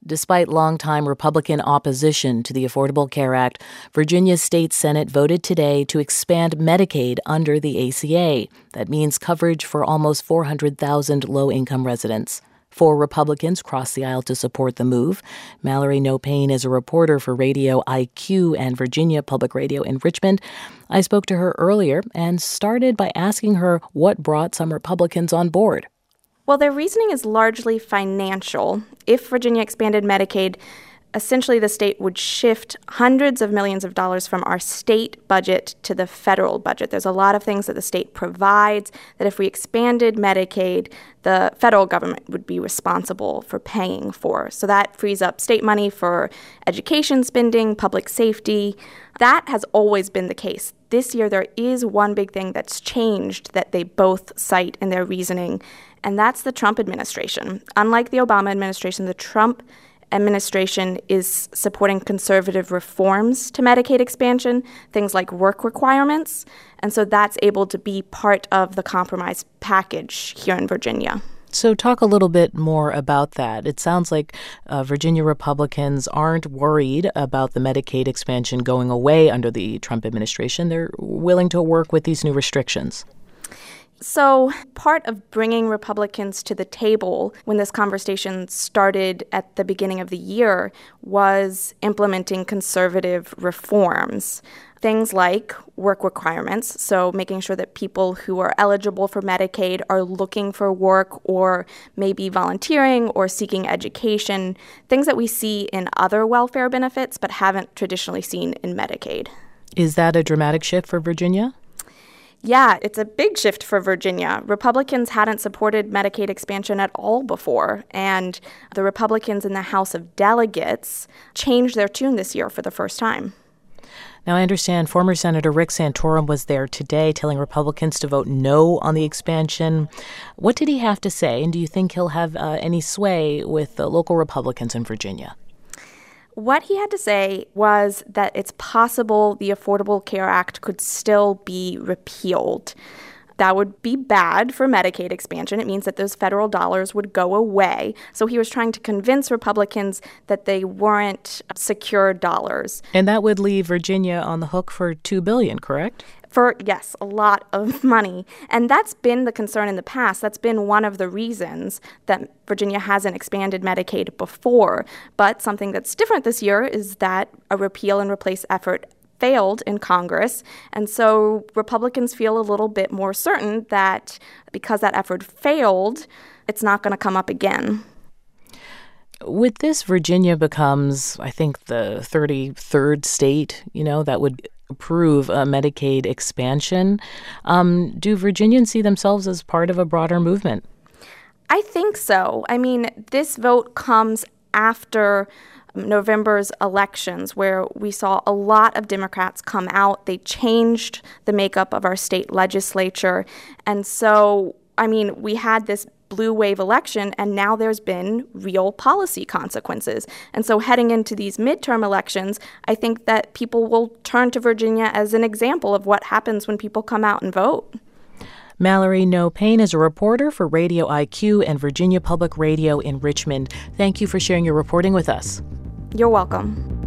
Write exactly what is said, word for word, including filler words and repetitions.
Despite longtime Republican opposition to the Affordable Care Act, Virginia's state Senate voted today to expand Medicaid under the A C A. That means coverage for almost four hundred thousand low-income residents. Four Republicans crossed the aisle to support the move. Mallory No Pain is a reporter for Radio I Q and Virginia Public Radio in Richmond. I spoke to her earlier and started by asking her what brought some Republicans on board. Well, their reasoning is largely financial. If Virginia expanded Medicaid, essentially the state would shift hundreds of millions of dollars from our state budget to the federal budget. There's a lot of things that the state provides that if we expanded Medicaid, the federal government would be responsible for paying for. So that frees up state money for education spending, public safety. That has always been the case. This year, there is one big thing that's changed that they both cite in their reasoning, and that's the Trump administration. Unlike the Obama administration, the Trump administration is supporting conservative reforms to Medicaid expansion, things like work requirements, and so that's able to be part of the compromise package here in Virginia. So talk a little bit more about that. It sounds like uh, Virginia Republicans aren't worried about the Medicaid expansion going away under the Trump administration. They're willing to work with these new restrictions. So part of bringing Republicans to the table when this conversation started at the beginning of the year was implementing conservative reforms. Things like work requirements, so making sure that people who are eligible for Medicaid are looking for work or maybe volunteering or seeking education, things that we see in other welfare benefits but haven't traditionally seen in Medicaid. Is that a dramatic shift for Virginia? Yeah, it's a big shift for Virginia. Republicans hadn't supported Medicaid expansion at all before, and the Republicans in the House of Delegates changed their tune this year for the first time. Now, I understand former Senator Rick Santorum was there today telling Republicans to vote no on the expansion. What did he have to say, and do you think he'll have uh, any sway with the local Republicans in Virginia? What he had to say was that it's possible the Affordable Care Act could still be repealed. That would be bad for Medicaid expansion. It means that those federal dollars would go away. So he was trying to convince Republicans that they weren't secure dollars. And that would leave Virginia on the hook for two billion dollars, correct? For, yes, a lot of money. And that's been the concern in the past. That's been one of the reasons that Virginia hasn't expanded Medicaid before. But something that's different this year is that a repeal and replace effort failed in Congress. And so Republicans feel a little bit more certain that because that effort failed, it's not going to come up again. With this, Virginia becomes, I think, the thirty-third state, you know, that would approve a Medicaid expansion. Um, do Virginians see themselves as part of a broader movement? I think so. I mean, this vote comes after November's elections, where we saw a lot of Democrats come out. They changed the makeup of our state legislature. And so, I mean, we had this blue wave election, and now there's been real policy consequences. And so heading into these midterm elections, I think that people will turn to Virginia as an example of what happens when people come out and vote. Mallory No Pain is a reporter for Radio I Q and Virginia Public Radio in Richmond. Thank you for sharing your reporting with us. You're welcome.